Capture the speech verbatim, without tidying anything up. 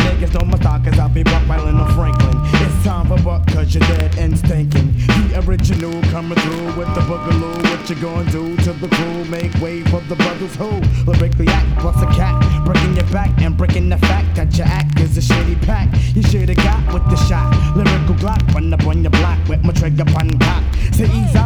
niggas know my stock cause I'll be buck violin on Franklin. It's time for buck cause you're dead and stinking. The original coming through with the boogaloo. What you gonna do to the crew? Make way for the brothers who lyrically act plus a cat. Breaking your back and breaking the fact that your act is a shitty pack. You should've got with the shot. Lyrical Glock run up on your block with my trigger pun cock. So ease out